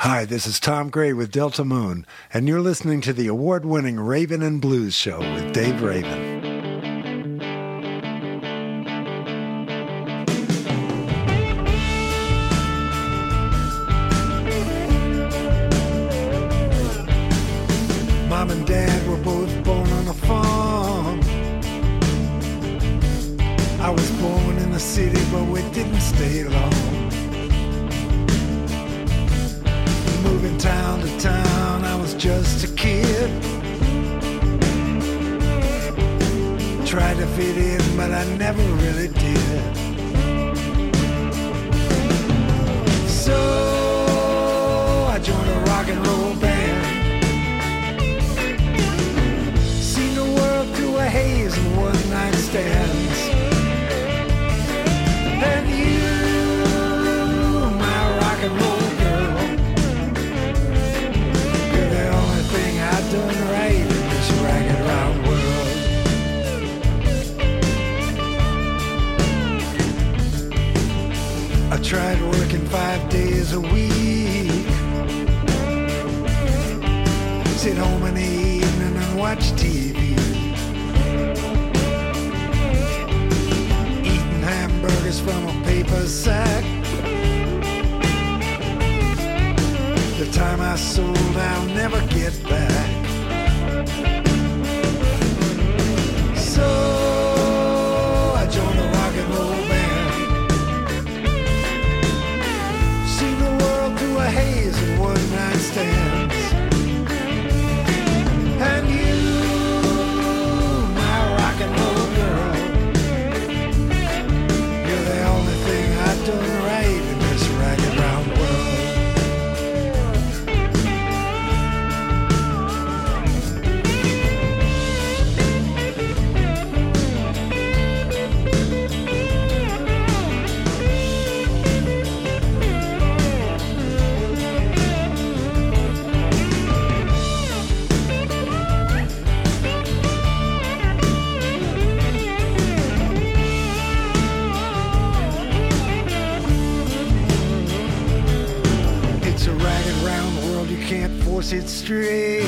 Hi, this is Tom Gray with Delta Moon, and you're listening to the award-winning Raven and Blues Show with Dave Raven. Mom and Dad were both born on a farm. I was born in the city, but we didn't stay long. Moving town to town, I was just a kid. Tried to fit in, but I never really did. So I joined a rock and roll band. Seen the world through a haze of one-night stands. And you, my rock and roll done right in this ragged round world. I tried working 5 days a week, sit home in the evening and watch TV, eating hamburgers from a paper sack. The time I sold, I'll never get back. So I joined a rock and roll band. Seen the world through a haze of one-night stands. And you, my rock and roll girl, you're the only thing I've done right in this ragged round world. It straight,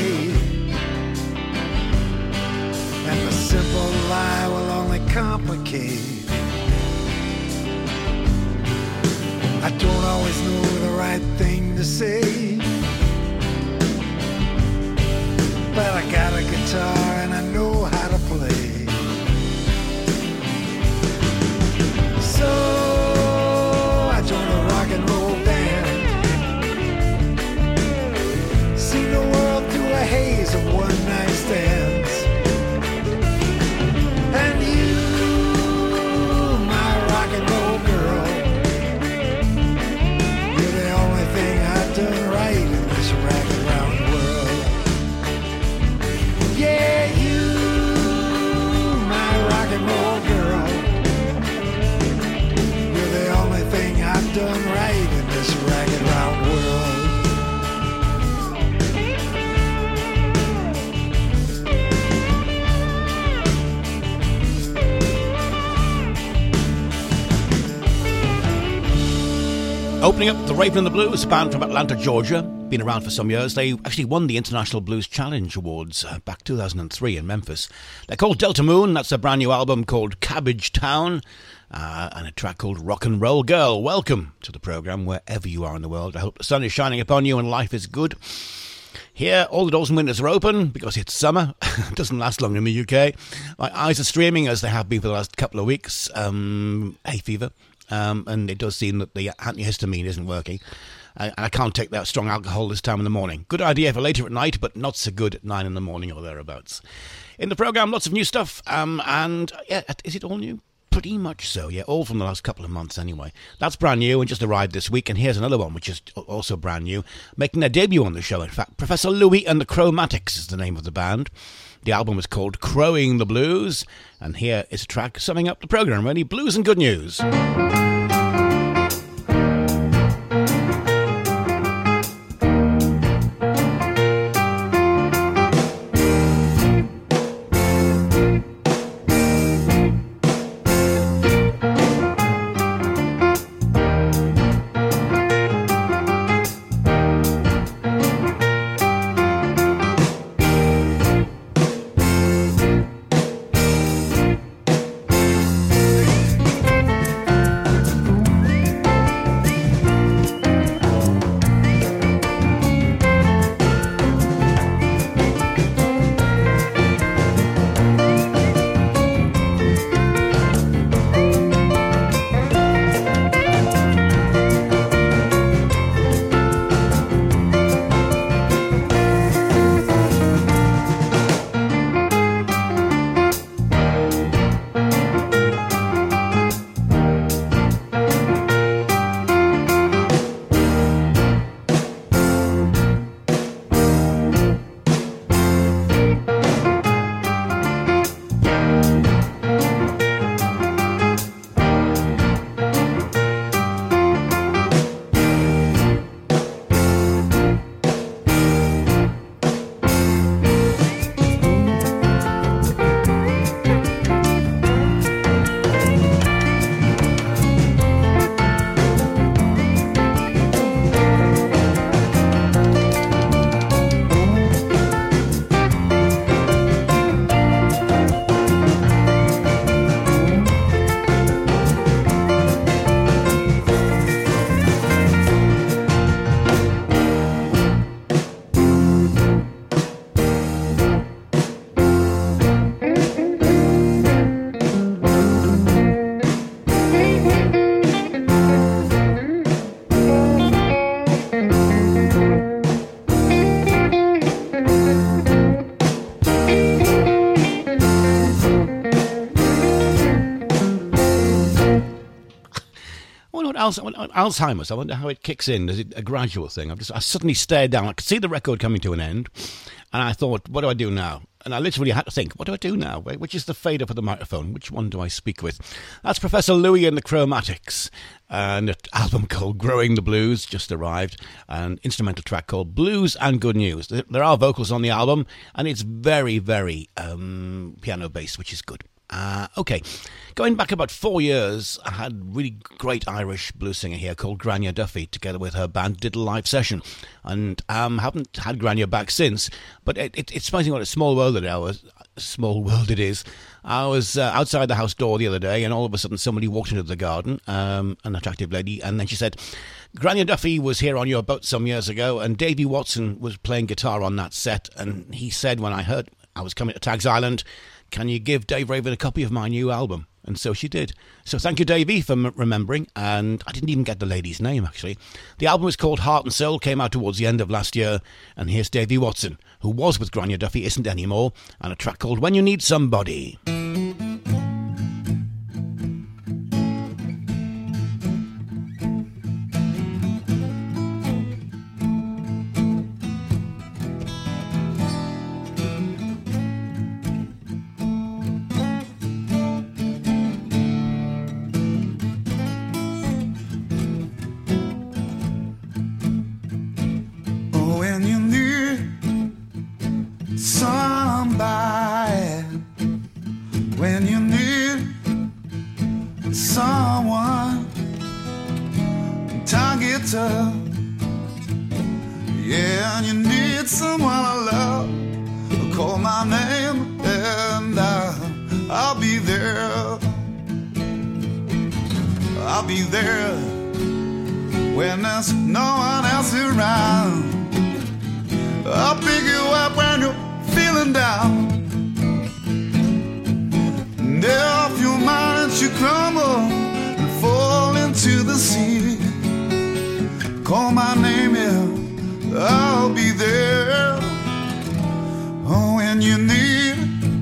and the simple lie will only complicate. I don't always know the right thing to say, but I got a guitar and I know how to play. So I joined a rock and roll band. Seen the world through a haze of one-night stands. And you, my rock and roll girl, you're the only thing I've done right in this ragged round world. Yeah, you, my rock and roll girl, you're the only thing I've done right in this ragged round world. Opening up the Raven and the Blues, band from Atlanta, Georgia. Been around for some years. They actually won the International Blues Challenge Awards back 2003 in Memphis. They're called Delta Moon. That's a brand new album called Cabbage Town, and a track called Rock and Roll Girl. Welcome to the programme wherever you are in the world. I hope the sun is shining upon you and life is good. Here, all the doors and windows are open because it's summer. It doesn't last long in the UK. My eyes are streaming as they have been for the last couple of weeks. Hay fever. And it does seem that the antihistamine isn't working. I can't take that strong alcohol this time in the morning. Good idea for later at night, but not so good at 9 in the morning or thereabouts. In the programme, lots of new stuff. And yeah, is it all new? Pretty much so, yeah. All from the last couple of months anyway. That's brand new and just arrived this week. And here's another one, which is also brand new, making their debut on the show, in fact. Professor Louis and the Chromatics is the name of the band. The album is called Crowing the Blues, and here is a track summing up the programme. Ready? Blues and good news. Alzheimer's. I wonder how it kicks in. Is it a gradual thing? I suddenly stared down. I could see the record coming to an end, and I thought, what do I do now? And I literally had to think, what do I do now? Which is the fader for the microphone? Which one do I speak with? That's Professor Louie and the Chromatics, and an album called Growing the Blues just arrived, an instrumental track called Blues and Good News. There are vocals on the album, and it's very, very piano-based, which is good. Okay, going back about 4 years, I had a really great Irish blues singer here called Grania Duffy, together with her band, did a live session, and haven't had Grania back since, but it's surprising what a small world it is. I was outside the house door the other day, and all of a sudden somebody walked into the garden, an attractive lady, and then she said, Grania Duffy was here on your boat some years ago, and Davey Watson was playing guitar on that set, and he said when I heard I was coming to Tags Island, can you give Dave Raven a copy of my new album? And so she did. So thank you, Davey, for remembering. And I didn't even get the lady's name, actually. The album is called Heart and Soul, came out towards the end of last year. And here's Davey Watson, who was with Grania Duffy, isn't anymore, and a track called When You Need Somebody. Yeah, and you need someone to love. Call my name and I'll be there. I'll be there when there's no one else around. I'll pick you up when you're feeling down. And if your mind should crumble and fall into the sea, call my name, yeah, I'll be there. Oh, when you need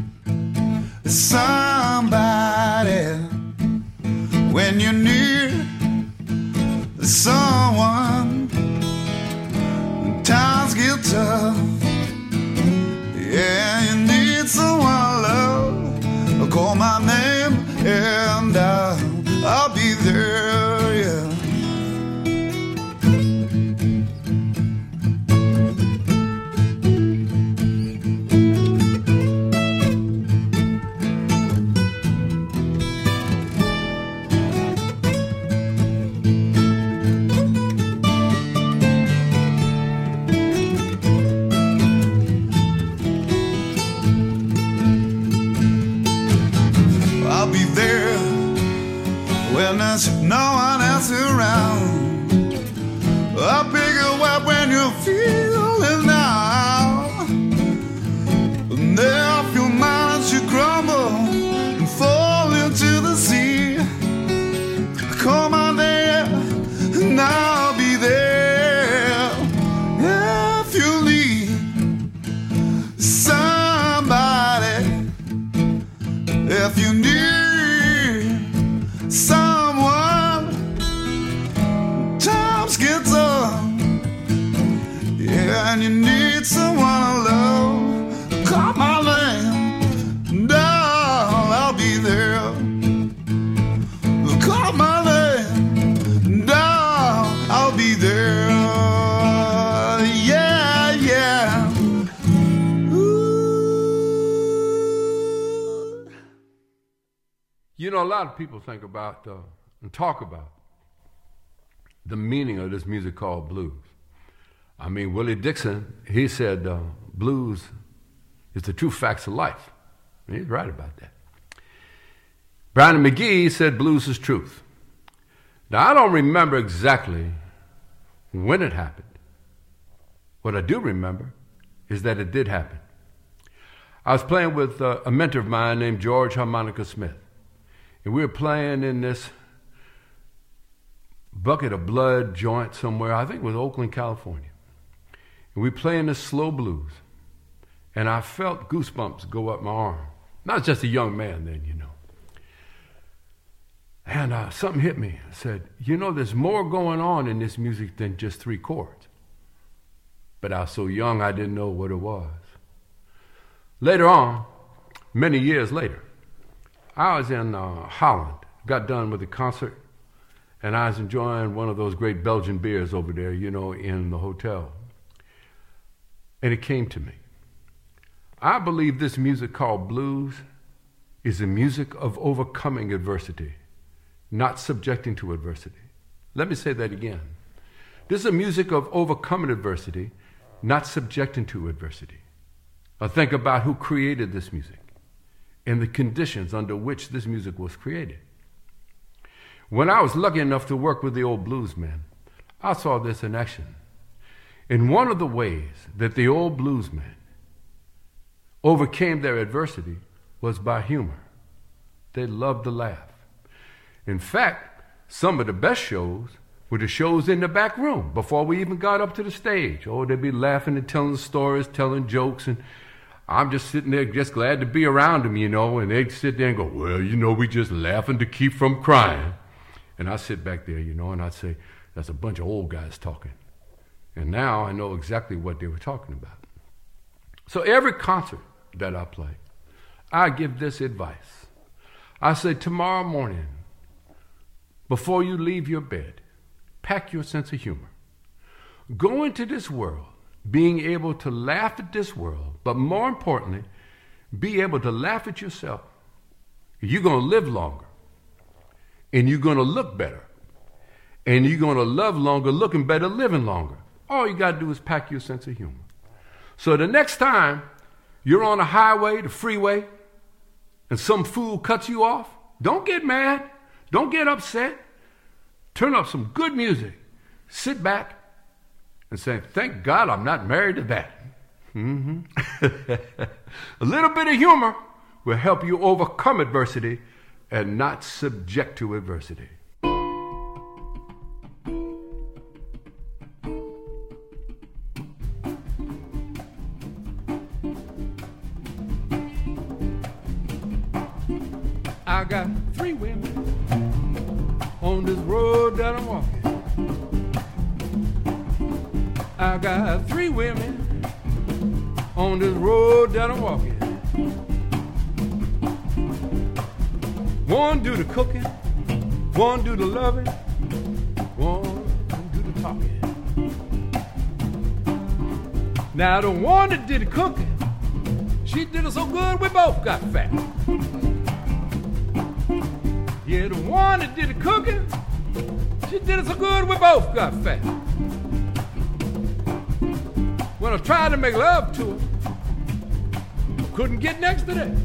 somebody, when you need someone, times get tough. Yeah, you need someone to love. Call my name and I'll be there, yeah. No one else around. I'll pick you up when you're feeling down. And if your mind should crumble and fall into the sea, call my name and I'll be there. If you need somebody, if you need someone, times get tough. Yeah, and you need someone to love. Call my name, and I'll be there. Call my name, and I'll be there. Yeah, yeah. Ooh. You know, a lot of people think about and talk about the meaning of this music called blues. I mean, Willie Dixon, he said blues is the true facts of life. And he's right about that. Brownie McGhee said blues is truth. Now, I don't remember exactly when it happened. What I do remember is that it did happen. I was playing with a mentor of mine named George Harmonica Smith. And we were playing in this Bucket of Blood joint somewhere, I think it was Oakland, California. And we were playing this slow blues. And I felt goosebumps go up my arm. And I was just a young man then, you know. And something hit me. I said, there's more going on in this music than just 3 chords. But I was so young, I didn't know what it was. Later on, many years later, I was in Holland, got done with the concert, and I was enjoying one of those great Belgian beers over there, in the hotel. And it came to me. I believe this music called blues is the music of overcoming adversity, not subjecting to adversity. Let me say that again. This is a music of overcoming adversity, not subjecting to adversity. Now think about who created this music and the conditions under which this music was created. When I was lucky enough to work with the old bluesmen, I saw this in action. And one of the ways that the old bluesmen overcame their adversity was by humor. They loved to laugh. In fact, some of the best shows were the shows in the back room before we even got up to the stage. Oh, they'd be laughing and telling stories, telling jokes, and I'm just sitting there just glad to be around them, and they'd sit there and go, well, we just laughing to keep from crying. And I sit back there, and I'd say, that's a bunch of old guys talking. And now I know exactly what they were talking about. So every concert that I play, I give this advice. I say, tomorrow morning, before you leave your bed, pack your sense of humor. Go into this world being able to laugh at this world, but more importantly, be able to laugh at yourself. You're going to live longer, and you're going to look better, and you're going to love longer, looking better, living longer. All you got to do is pack your sense of humor. So the next time you're on a highway, the freeway, and some fool cuts you off, don't get mad. Don't get upset. Turn up some good music. Sit back and say, thank God I'm not married to that. A little bit of humor will help you overcome adversity and not subject to adversity. I got 3 women on this road that I'm walking. I got 3 women on this road that I'm walking. One do the cooking, one do the loving, one do the talking. Now the one that did the cooking, she did it so good we both got fat. Yeah, the one that did the cooking, she did it so good we both got fat. When I tried to make love to her, couldn't get next to that.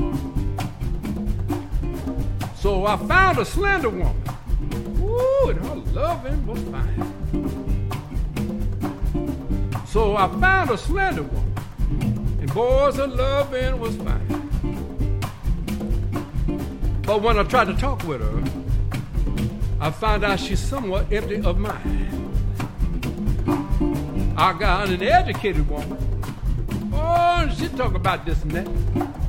So I found a slender woman. Ooh, and her loving was fine. So I found a slender woman, and boys, her loving was fine. But when I tried to talk with her, I found out she's somewhat empty of mind. I got an educated woman. Oh, she talk about this and that.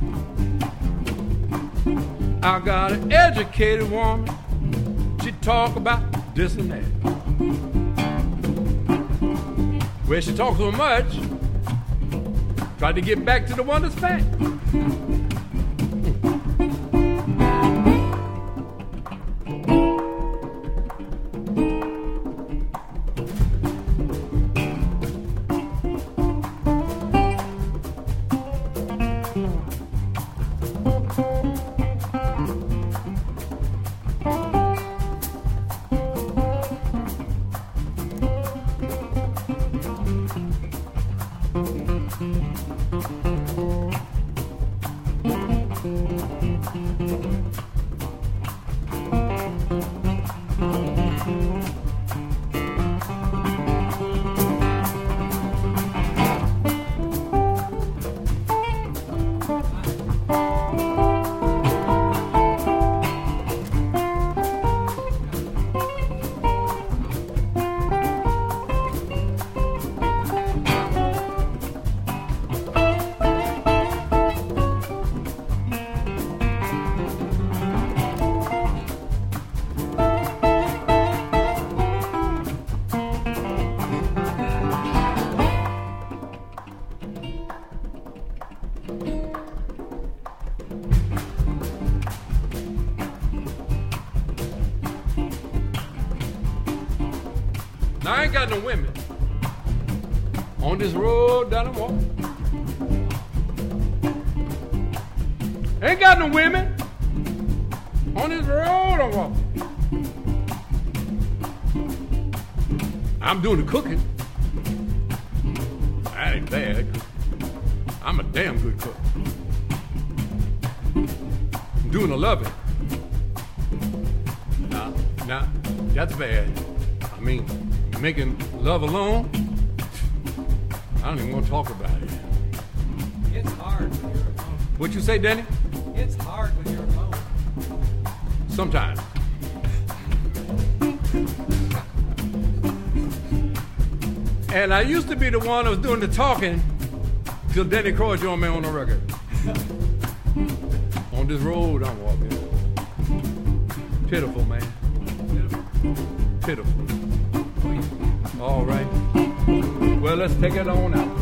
I got an educated woman. She talk about this and that. Well, she talks so much, tried to get back to the one that's fat. I ain't got no women on this road that I'm walking. Ain't got no women on this road I'm walking. I'm doing the cooking. That ain't bad. I'm a damn good cook. I'm doing the loving. Now, that's bad. I mean, making love alone, I don't even want to talk about it. It's hard when you're alone. What you say, Danny? It's hard when you're alone. Sometimes. And I used to be the one that was doing the talking till Danny Croy joined me on the record. On this road I'm walking. Pitiful, man. Pitiful. All right. Well, let's take it on out.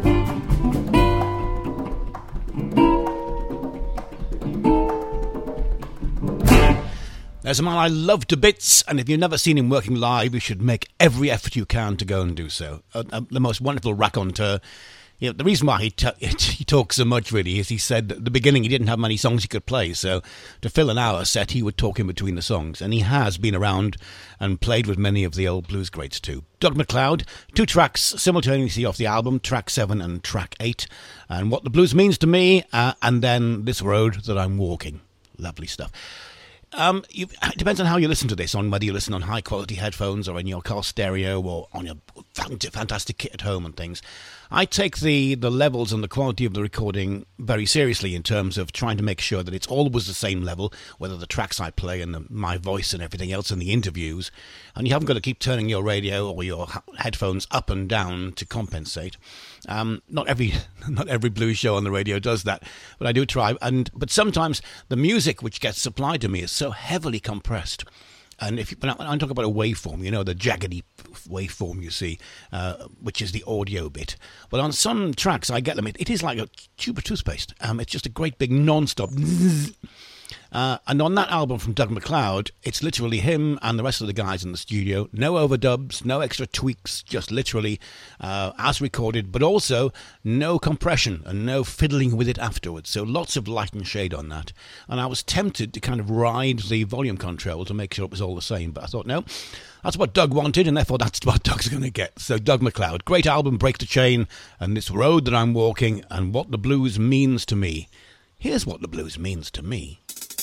There's a man I love to bits, and if you've never seen him working live, you should make every effort you can to go and do so. The most wonderful raconteur. You know, the reason why he talks so much, really, is he said at the beginning he didn't have many songs he could play, so to fill an hour set, he would talk in between the songs. And he has been around and played with many of the old blues greats too. Doug MacLeod, 2 tracks simultaneously off the album, track 7 and track 8. And What the Blues Means to Me, and then This Road That I'm Walking. Lovely stuff. It depends on how you listen to this, on whether you listen on high-quality headphones or in your car stereo or on your fantastic kit at home and things. I take the levels and the quality of the recording very seriously in terms of trying to make sure that it's always the same level, whether the tracks I play and my voice and everything else and the interviews. And you haven't got to keep turning your radio or your headphones up and down to compensate. Not every blues show on the radio does that, but I do try. But sometimes the music which gets supplied to me is so heavily compressed. And when I talk about a waveform, you know, the jaggedy waveform you see, which is the audio bit. But on some tracks, I get them. It is like a tube of toothpaste. It's just a great big non-stop. And on that album from Doug MacLeod, it's literally him and the rest of the guys in the studio. No overdubs, no extra tweaks, just literally as recorded, but also no compression and no fiddling with it afterwards. So lots of light and shade on that. And I was tempted to kind of ride the volume control to make sure it was all the same. But I thought, no, that's what Doug wanted, and therefore that's what Doug's going to get. So Doug MacLeod, great album, Break the Chain, and This Road That I'm Walking, and What the Blues Means to Me. Here's what the blues means to me.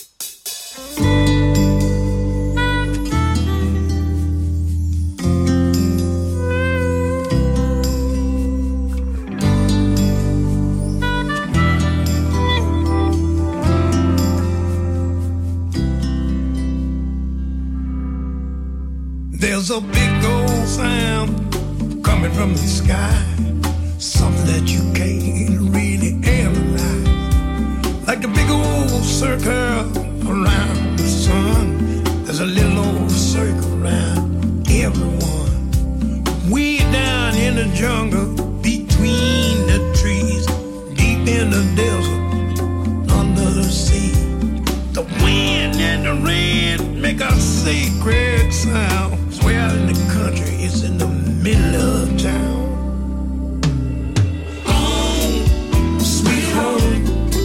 There's a big old sound coming from the sky, something that you can't really analyze. Like a big old circle around the sun, there's a little old circle around everyone. Way down in the jungle, between the trees, deep in the desert, under the sea, the wind and the rain make a sacred sound. Swear in the country, it's in the middle of town. Home, sweet home.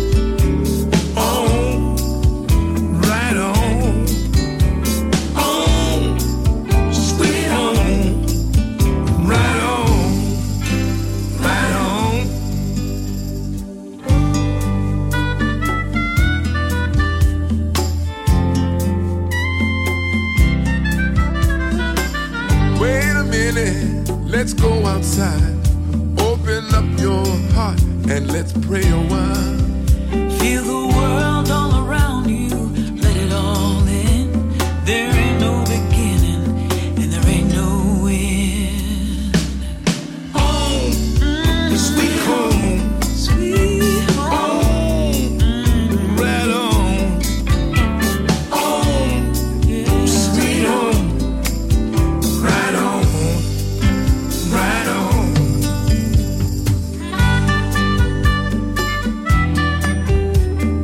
Let's go outside, open up your heart, and let's pray a while. Feel the world all around you, let it all in. There ain't no beginning, and there ain't no end. Home, sweet home, sweet home. Right on. Home, yeah. Sweet home, right on. Right on.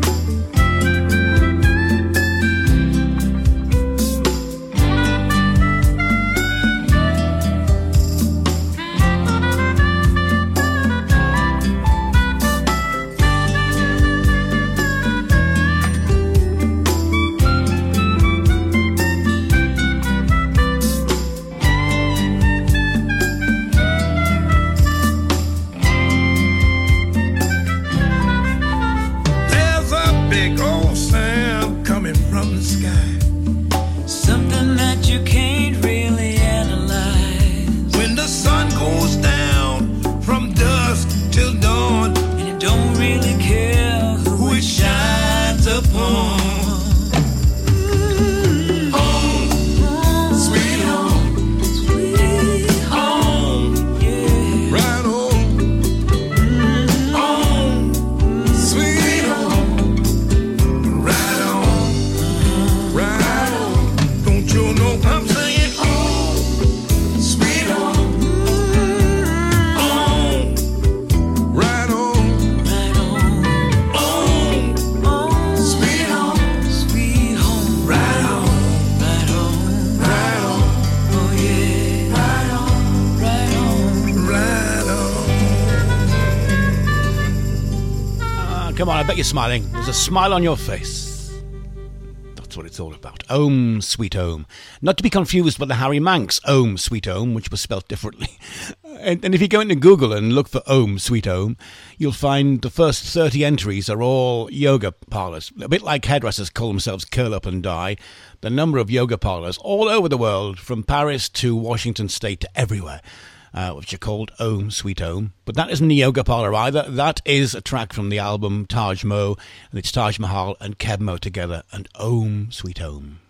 Come on, I bet you're smiling. There's a smile on your face. That's what it's all about. Om Sweet Om. Not to be confused with the Harry Manx Om Sweet Om, which was spelt differently. And if you go into Google and look for Om Sweet Om, you'll find the first 30 entries are all yoga parlours. A bit like hairdressers call themselves Curl Up and Die. The number of yoga parlours all over the world, from Paris to Washington State to everywhere, which are called Om Sweet Om. But that isn't a yoga parlour either. That is a track from the album Taj Mo, and it's Taj Mahal and Keb Mo together, and Om Sweet Om.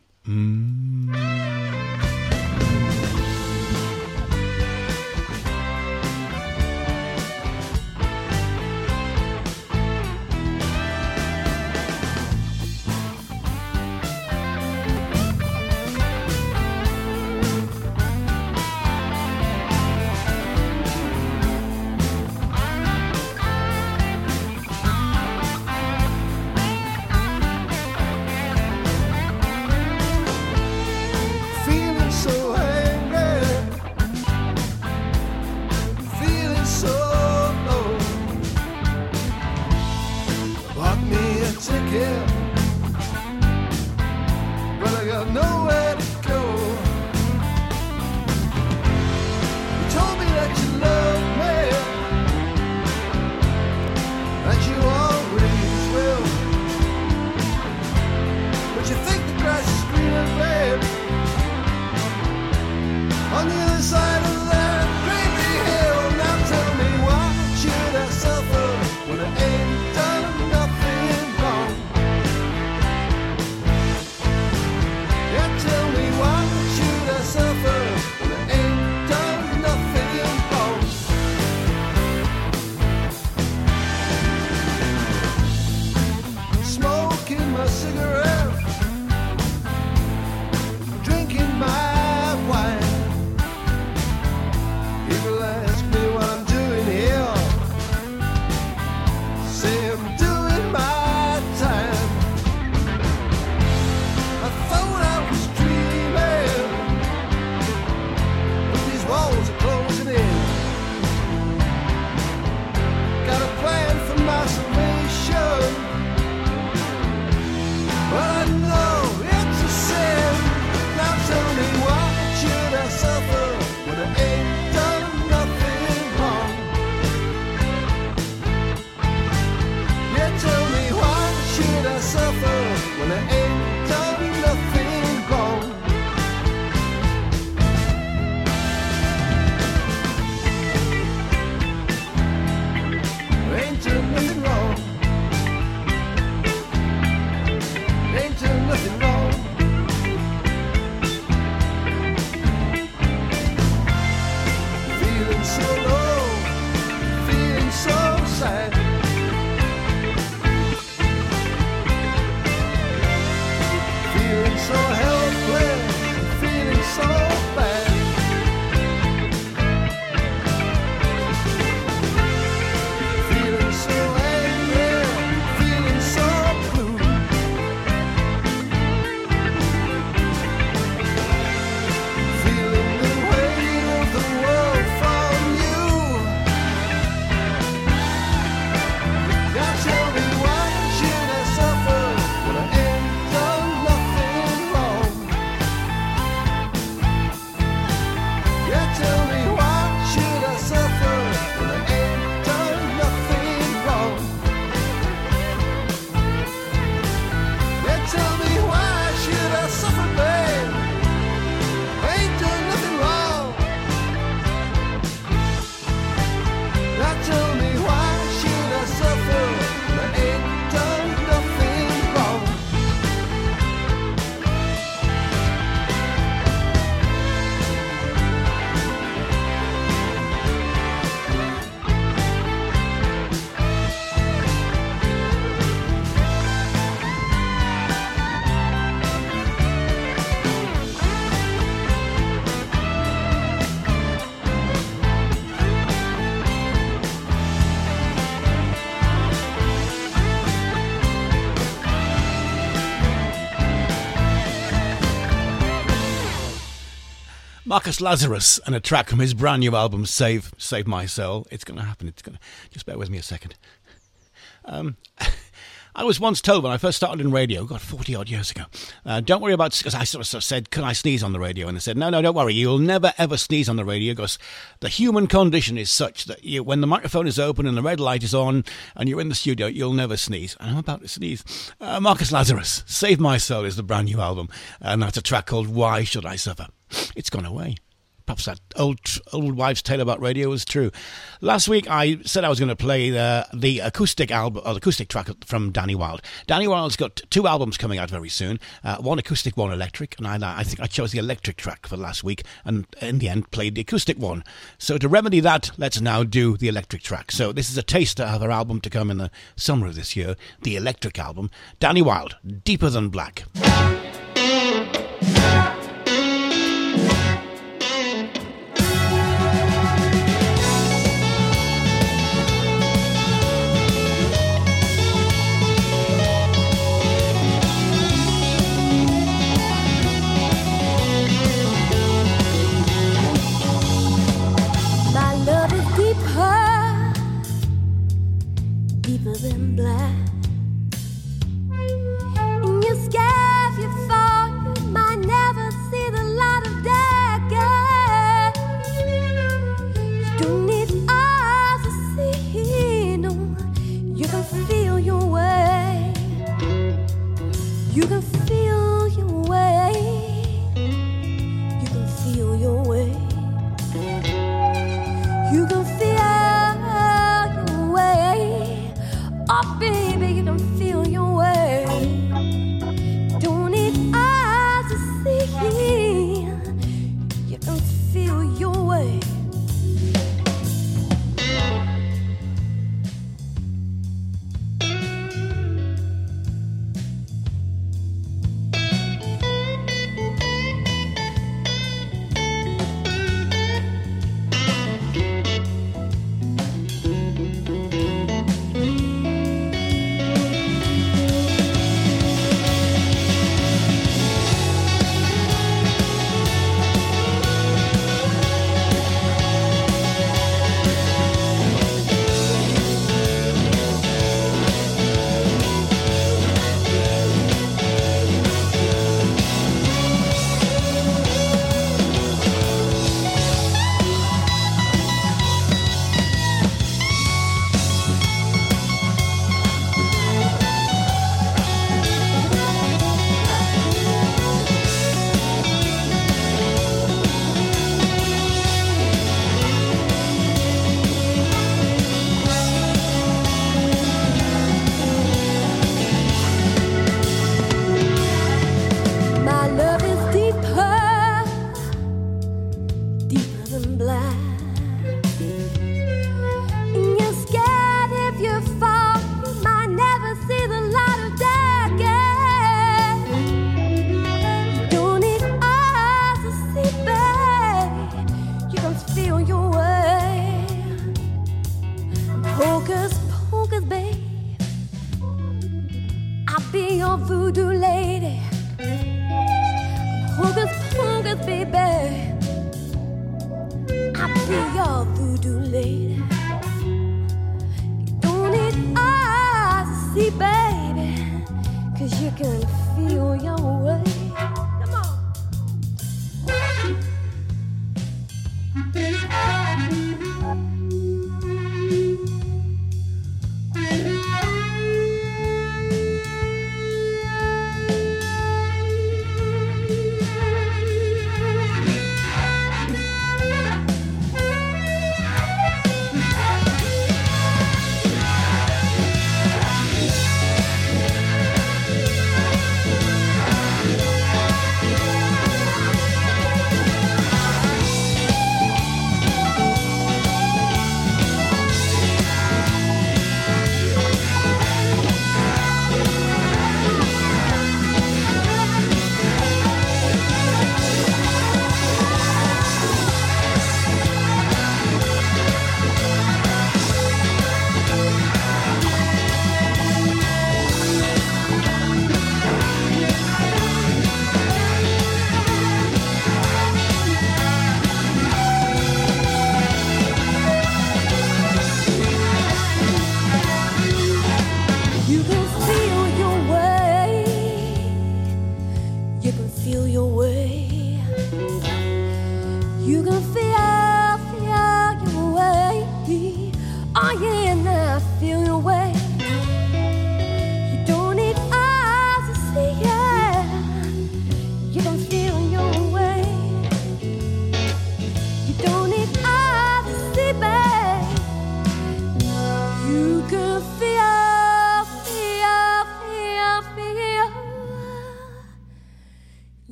Marcus Lazarus and a track from his brand new album Save My Soul. It's going to happen. It's going to just bear with me a second. I was once told when I first started in radio, 40 odd years ago, don't worry about, because I sort of said, can I sneeze on the radio? And they said, no, don't worry, you'll never ever sneeze on the radio, because the human condition is such that when the microphone is open and the red light is on and you're in the studio, you'll never sneeze. And I'm about to sneeze. Marcus Lazarus, Save My Soul is the brand new album, and that's a track called Why Should I Suffer? It's gone away. Perhaps that old wives' tale about radio was true. Last week I said I was going to play the acoustic album, or the acoustic track from Danny Wilde. Danny Wilde's got 2 albums coming out very soon, one acoustic, one electric, and I think I chose the electric track for last week, and in the end played the acoustic one. So to remedy that, let's now do the electric track. So this is a taster of her album to come in the summer of this year, the electric album. Danny Wilde, Deeper Than Black. Deeper than black. In your sky, if you fall, you might never see the light of day again. You don't need eyes to see, no. You can feel your way. You can feel your way. You can feel your way. You can feel your way. Oh, baby, you can feel your way. Don't need eyes to see. You can feel your way. Voodoo lady, hocus pocus, baby. I'll be your voodoo lady. You don't need eyes to see, baby, 'cause you can feel your way. Come on.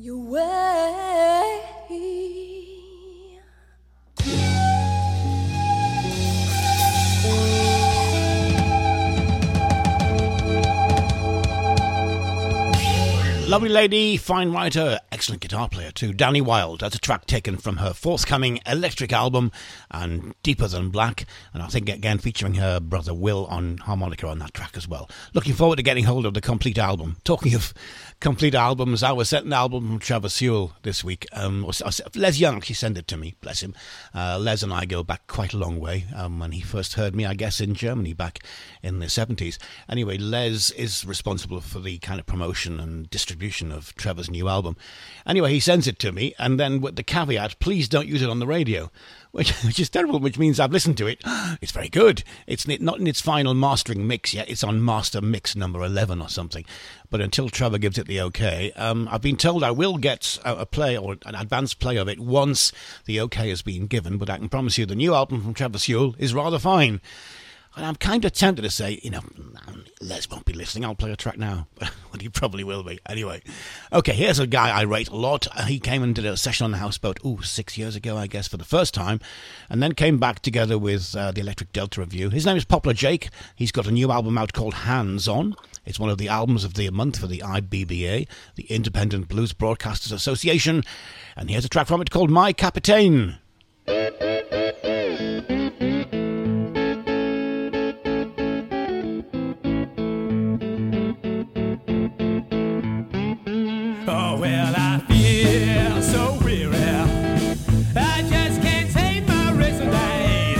your way. Lovely lady, fine writer, excellent guitar player too. Danny Wilde. That's a track taken from her forthcoming Electric album, and Deeper Than Black. And I think again featuring her brother Will on harmonica on that track as well. Looking forward to getting hold of the complete album. Talking of complete albums, I was sent an album from Trevor Sewell this week. Les Young actually sent it to me, bless him. Les and I go back quite a long way. When he first heard me, I guess, in Germany back in the 70s. Anyway, Les is responsible for the kind of promotion and distribution of Trevor's new album. Anyway, he sends it to me, and then with the caveat, please don't use it on the radio, which is terrible, which means I've listened to it. It's very good. It's not in its final mastering mix yet. It's on master mix number 11 or something. But until Trevor gives it the okay, I've been told I will get a play or an advanced play of it once the okay has been given, but I can promise you the new album from Trevor Sewell is rather fine. And I'm kind of tempted to say, Les won't be listening, I'll play a track now. Well, he probably will be. Anyway. Okay, here's a guy I rate a lot. He came and did a session on the Houseboat, 6 years ago, I guess, for the first time. And then came back together with the Electric Delta Review. His name is Poplar Jake. He's got a new album out called Hands On. It's one of the albums of the month for the IBBA, the Independent Blues Broadcasters Association. And here's a track from it called My Capitaine. Oh, well, I feel so weary. I just can't take my resignation.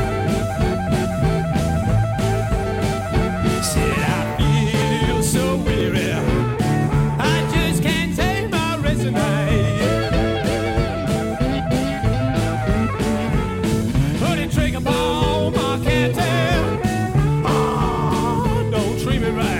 Said I feel so weary. I just can't take my resignation. Putting trigger upon my captain. Oh, don't treat me right.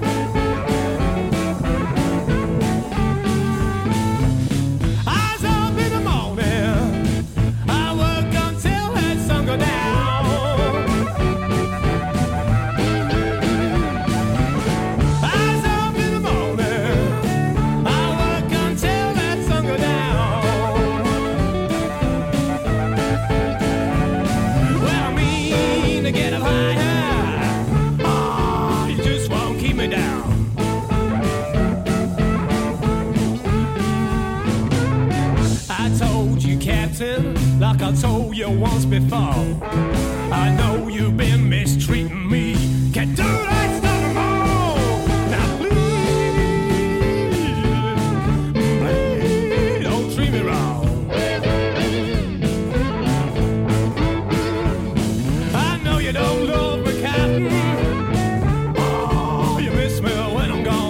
Like I told you once before, I know you've been mistreating me. Can't do that stuff no more. Now please, don't treat me wrong. I know you don't love me, Captain. Oh, you miss me when I'm gone.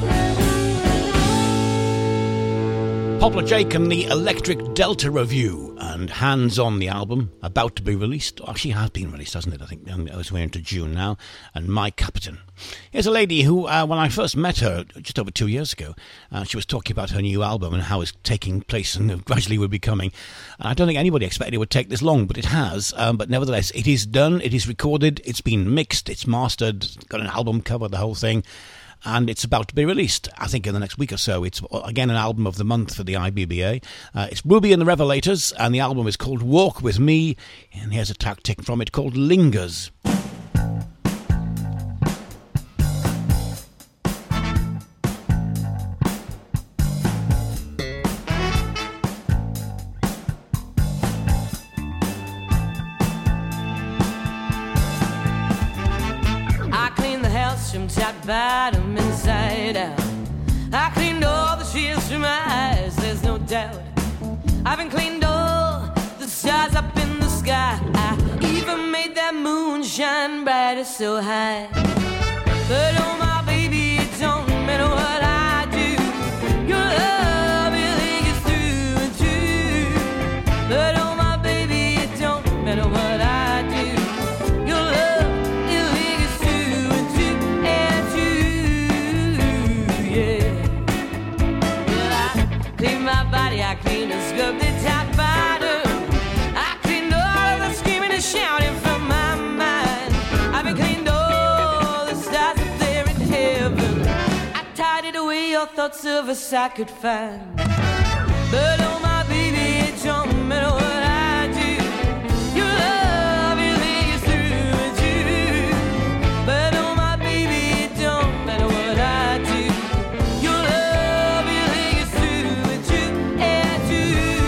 Poplar Jake and the Electric Delta Review. and Hands On, the album, about to be released. Actually has been released, hasn't it? I think we're into June now. And My Captain. Here's a lady who, when I first met her just over 2 years ago, she was talking about her new album and how it's taking place and gradually would be coming. And I don't think anybody expected it would take this long, but it has. But nevertheless, it is done, it is recorded, it's been mixed, it's mastered, got an album cover, the whole thing. And it's about to be released, I think, in the next week or so. It's, again, an album of the month for the IBBA. It's Ruby and the Revelators, and the album is called Walk With Me. And here's a track taken from it called Lingers. From top to bottom, inside out. I cleaned all the tears from my eyes, there's no doubt. I haven't cleaned all the stars up in the sky. I even made that moon shine brighter so high. But oh my baby, it don't matter what I do. Your love really gets through and through. But oh my baby, it don't matter what I do. Your love really gets through and through and through, yeah. Well, I clean my body, I clean and scrub the top bottom. I cleaned all of the screaming and shouting from my mind. I've been cleaned all the stars up there in heaven. I tidied away your thoughts of us I could find. But oh my baby, it don't matter what I do. Your love really is through and through. But oh my baby, it don't matter what I do. Your love really is through and through and through,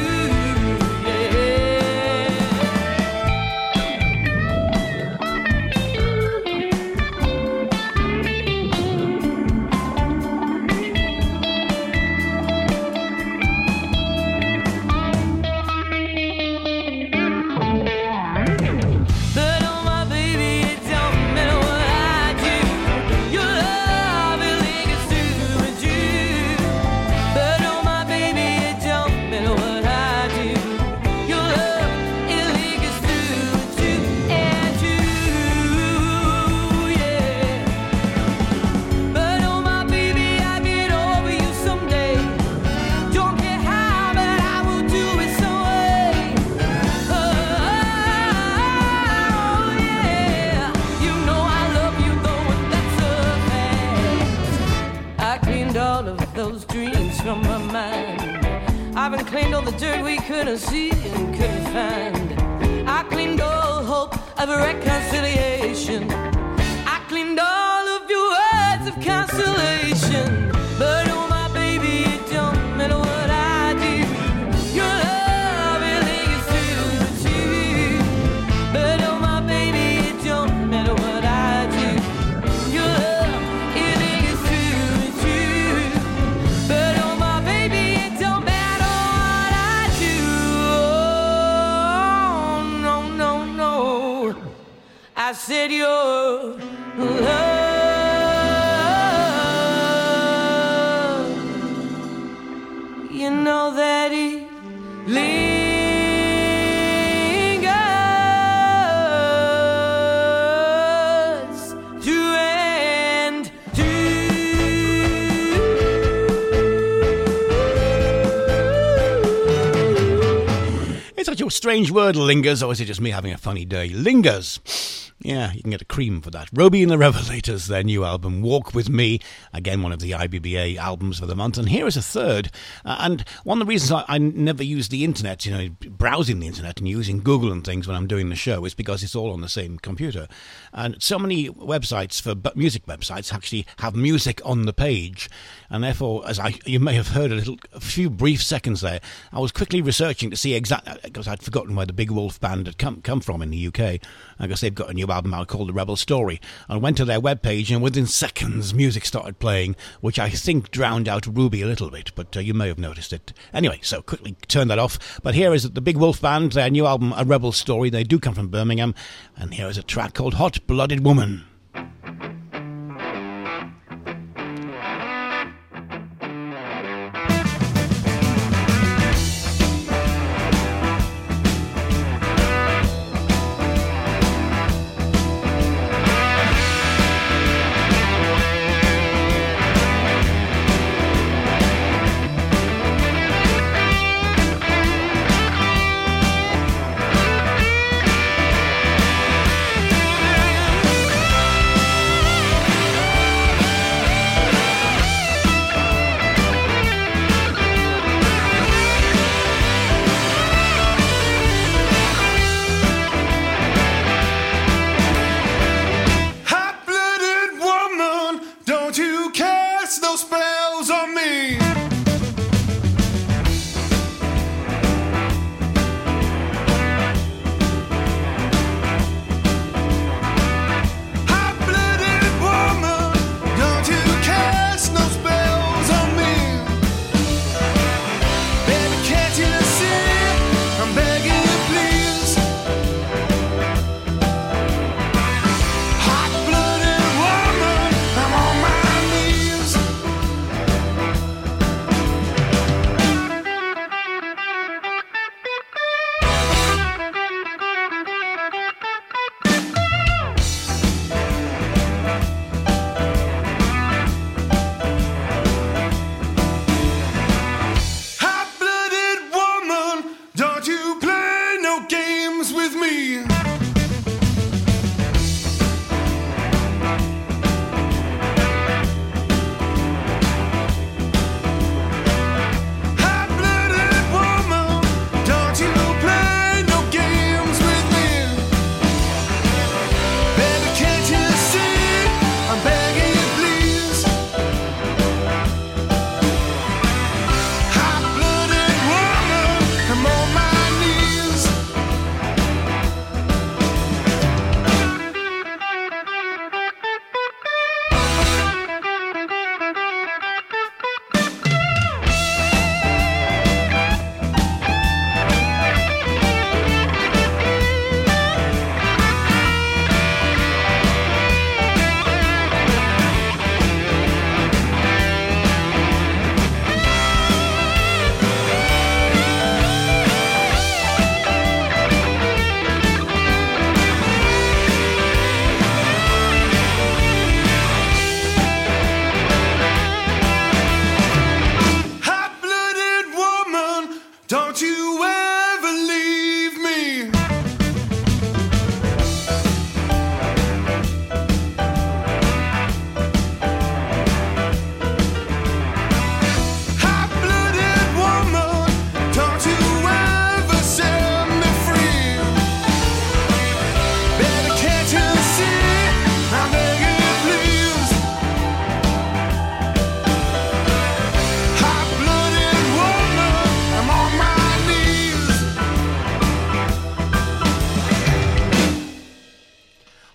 but oh my baby, it don't matter what I do. Your love really gets through and through. But oh my baby, it don't matter what I do. Your love really gets through and through and through, yeah. But oh my baby, I'll get over you someday. Don't care how, but I will do it some way. Oh yeah, you know I love you though, and that's a fact. I cleaned all of those dreams from my mind. I've been cleaned all the dirt we couldn't see and couldn't find. I cleaned all hope of reconciliation. I cleaned all of your words of consolation. But oh my baby, it don't matter what I do. Your love really gets through and through. But oh my baby, it don't matter what I do. Your love really gets through and through. But oh my baby, it don't matter what I do. Oh, no, no, no. I said your love, you know that it lingers through and through. It's such a strange word, lingers, or is it just me having a funny day? Lingers. Yeah, you can get a cream for that. Ruby and the Revelators, their new album, Walk With Me. Again, one of the IBBA albums for the month. And here is a third. And one of the reasons I never use the internet, browsing the internet and using Google and things when I'm doing the show is because it's all on the same computer. And so many websites, for music websites, actually have music on the page. And therefore, you may have heard a few brief seconds there, I was quickly researching to see exactly, because I'd forgotten where the Big Wolf Band had come from in the UK. I guess they've got a new album out called The Rebel Story. I went to their webpage, and within seconds, music started playing, which I think drowned out Ruby a little bit, but you may have noticed it. Anyway, so quickly turn that off. But here is the Big Wolf Band, their new album, A Rebel Story. They do come from Birmingham, and here is a track called Hot Blooded Woman.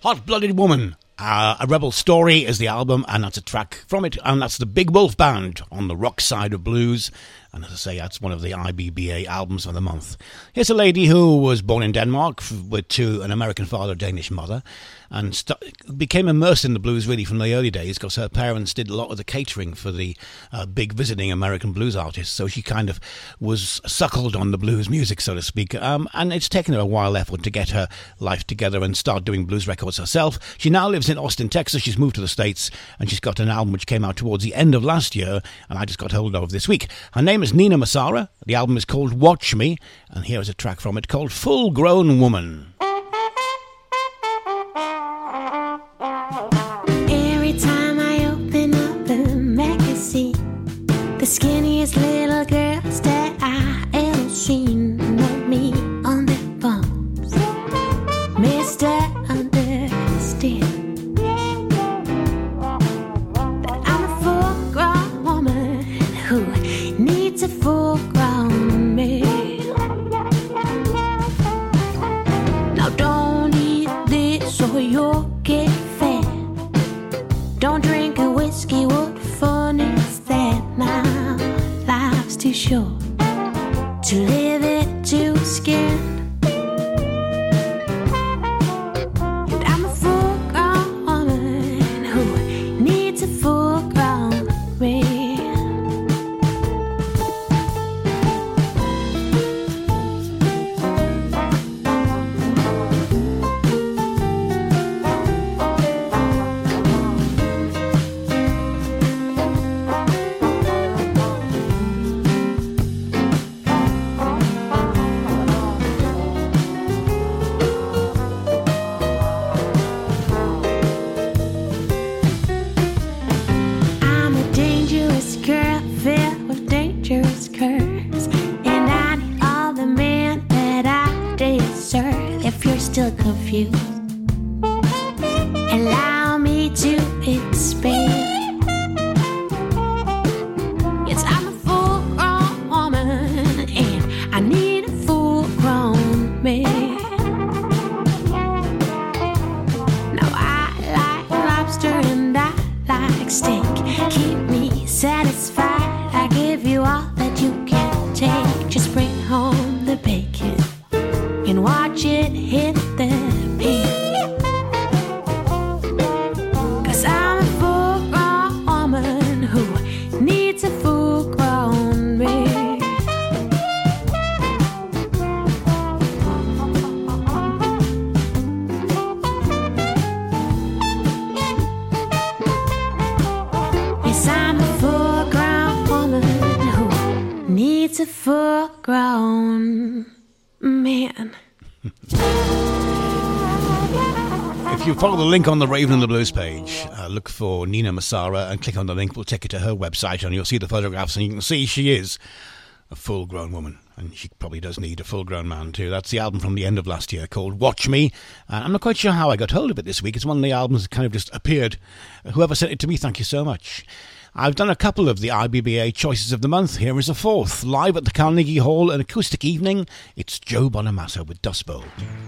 Hot-Blooded Woman. A Rebel Story is the album, and that's a track from it, and that's the Big Wolf Band on the rock side of blues. And as I say, that's one of the IBBA albums of the month. Here's a lady who was born in Denmark to an American father, Danish mother, and became immersed in the blues really from the early days because her parents did a lot of the catering for the big visiting American blues artists. So she kind of was suckled on the blues music, so to speak. And it's taken her a while effort to get her life together and start doing blues records herself. She now lives in Austin, Texas. She's moved to the States, and she's got an album which came out towards the end of last year, and I just got hold of this week. Her name is Nina Massara. The album is called Watch Me, and here is a track from it called Full Grown Woman. Every time I open up the magazine, the skinniest little girls that I ever seen know me on their phones. Mr. Understand that I'm a full-grown woman who needs a full-grown man. Now don't eat this or you'll get fat. Don't drink a whiskey, what fun is that? Now life's too short to live it too scared. And I'm a full-grown woman who needs a full-grown man. I'm a dangerous girl filled with dangerous curves, and I need all the men that I deserve. If you're still confused, allow me to expand. Yes, I'm a full-grown woman, and I need a full-grown man. Now I like lobster and I like steak. Keep me satisfied. I give you all that you can take. Just bring home the bacon and watch it hit the pan. 'Cause I'm a full-grown woman who needs a full-grown man. Yes, I'm a full-grown woman who needs a full-grown man. If you follow the link on the Raven and the Blues page, look for Nina Massara and click on the link. We'll take you to her website and you'll see the photographs, and you can see she is a full-grown woman, and she probably does need a full-grown man too. That's the album from the end of last year called Watch Me. I'm not quite sure how I got hold of it this week. It's one of the albums that kind of just appeared. Whoever sent it to me, thank you so much. I've done a couple of the IBBA Choices of the Month. Here is a fourth. Live at the Carnegie Hall, an acoustic evening. It's Joe Bonamassa with Dust Bowl.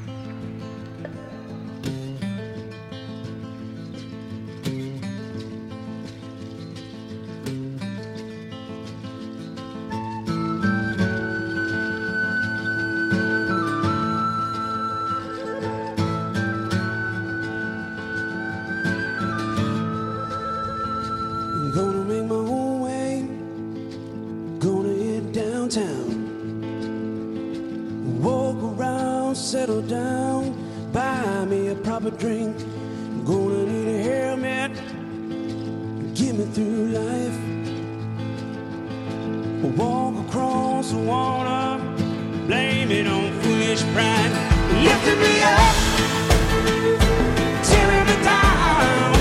Gonna make my own way, gonna head downtown, walk around, settle down, buy me a proper drink. Gonna need a helmet, get me through life. Walk across the water, blame it on foolish pride. Lifting me up, tearing me down.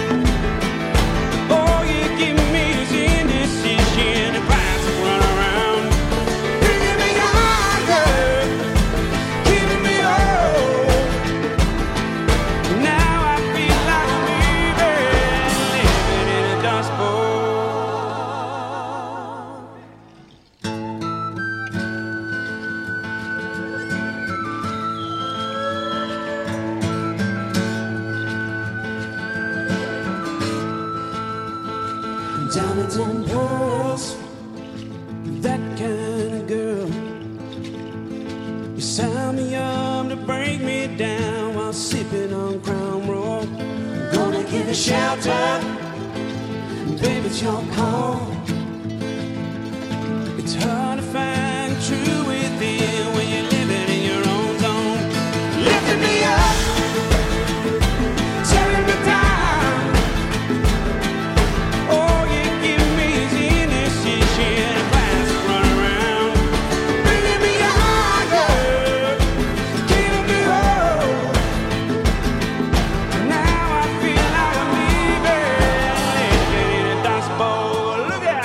All you give me is indecision, the price to run around. Bringing me higher, keeping me low. Now I feel like living in a dust bowl. diamonds and pearls, that kind of girl. You sign me up to break me down while sipping on Crown Royal. Gonna give you shelter, baby, it's your call. It's hard to find true within when you're living in your own zone. Lifting me up, tearing me down. All you give me is indecision, a glass to run around. Bringing me higher, keeping me whole. Now I feel like I'm leaving in a dust bowl. Look out!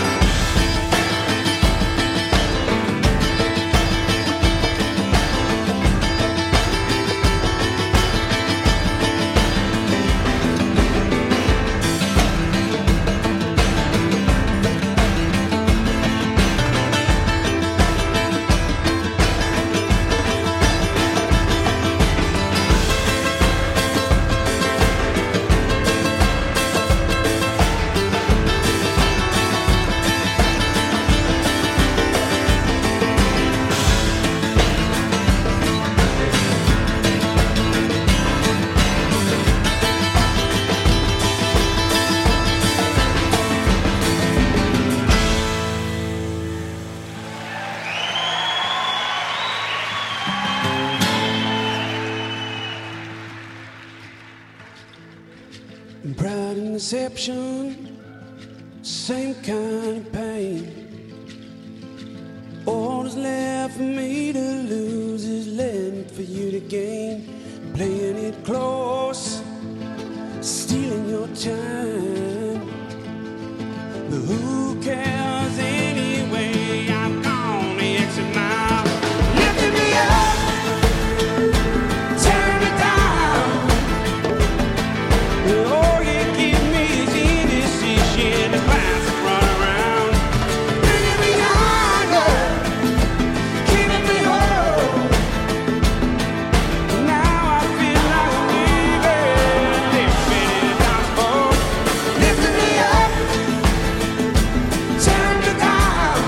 Pride and deception, same kind of pain. All that's left for me to lose is left for you to gain. Playing it close, stealing your time. But who cares anyway? I'm on the exit now. Lifting me up, tearing me down. All you give me is indecision, the clouds that run around. Bringing me higher, keeping me whole. Now I feel like I'm leaving, living in a dance bowl. Lifting me up, tearing me down.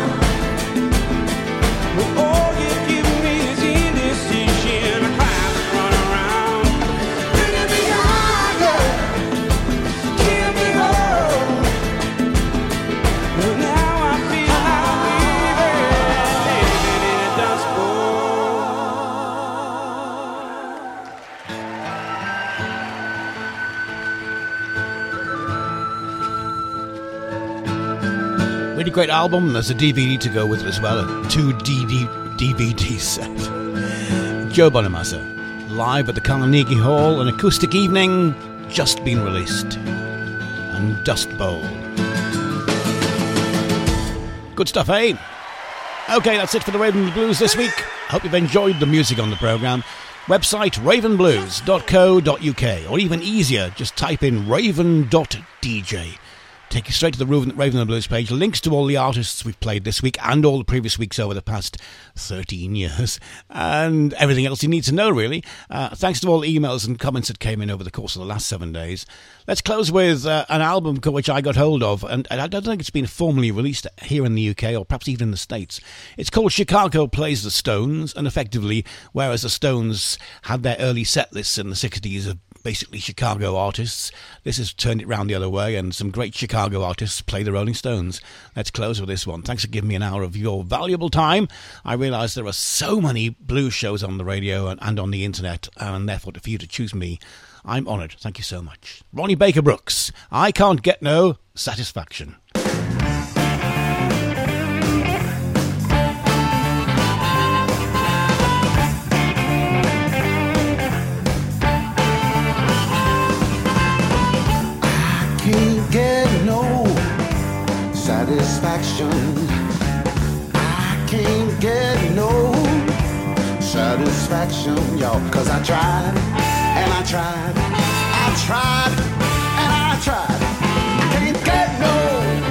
All you give me is indecision, the clouds that run around. Bringing me higher, keep me whole. Well, now I feel like I'm leaving in a dust bowl. Really great album. There's a DVD to go with it as well. A 2 DVD set. Joe Bonamassa, live at the Carnegie Hall, an acoustic evening, just been released. And Dust Bowl. Good stuff, eh? Okay, that's it for the Raven Blues this week. Hope you've enjoyed the music on the programme. Website ravenblues.co.uk, or even easier, just type in raven.dj. Take you straight to the Raven and Blues page. Links to all the artists we've played this week and all the previous weeks over the past 13 years. And everything else you need to know, really. Thanks to all the emails and comments that came in over the course of the last 7 days. Let's close with an album which I got hold of. And I don't think it's been formally released here in the UK or perhaps even in the States. It's called Chicago Plays the Stones. And effectively, whereas the Stones had their early set lists in the 60s of basically Chicago artists, this has turned it round the other way, and some great Chicago artists play the Rolling Stones. Let's close with this one. Thanks for giving me an hour of your valuable time. I realise there are so many blues shows on the radio and on the internet, and therefore for you to choose me, I'm honoured. Thank you so much. Ronnie Baker Brooks, I Can't Get No Satisfaction. Get no satisfaction. I can't get no satisfaction, y'all, 'cause I tried and I tried, I tried and I tried. I can't get no,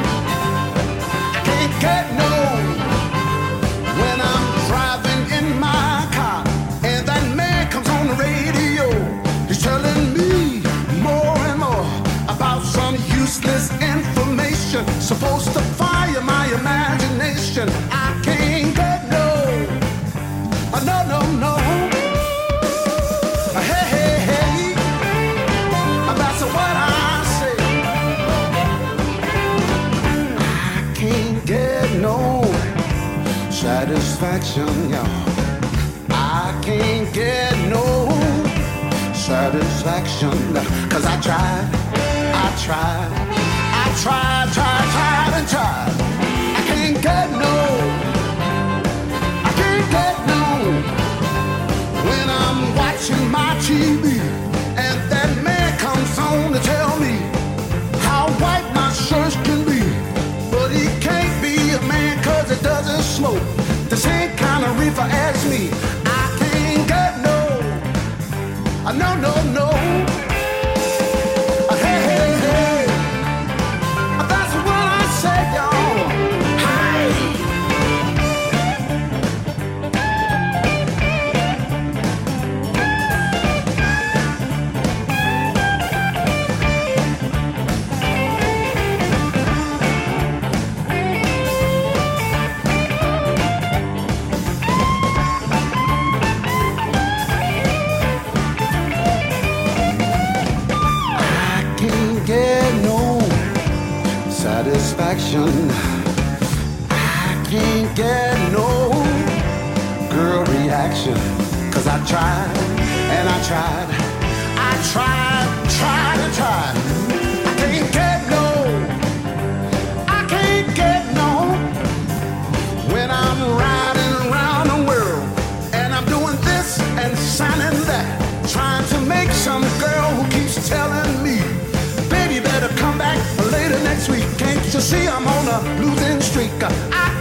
I can't get no. When I'm driving in my car and that man comes on the radio, he's telling me more and more about some useless information. So satisfaction. I can't get no, no, no, no. Hey, hey, hey, that's what I say. I can't get no satisfaction, y'all. I can't get no satisfaction, 'cause I tried and tried. I can't get no, when I'm watching my TV and that man comes on to tell me how white my shirt can be. But he can't be a man 'cause it doesn't smoke the same kind of reefer as me. I can't get no, no, no, no. Hey, hey, hey, that's what I said, y'all. Hey. Satisfaction. I can't get no girl reaction, 'cause I tried and I tried. I tried. I can't get no, when I'm riding around the world and I'm doing this and signing that, trying to make some girl who keeps telling me, baby, better come back later next week. Can't you see I'm on a losing streak? I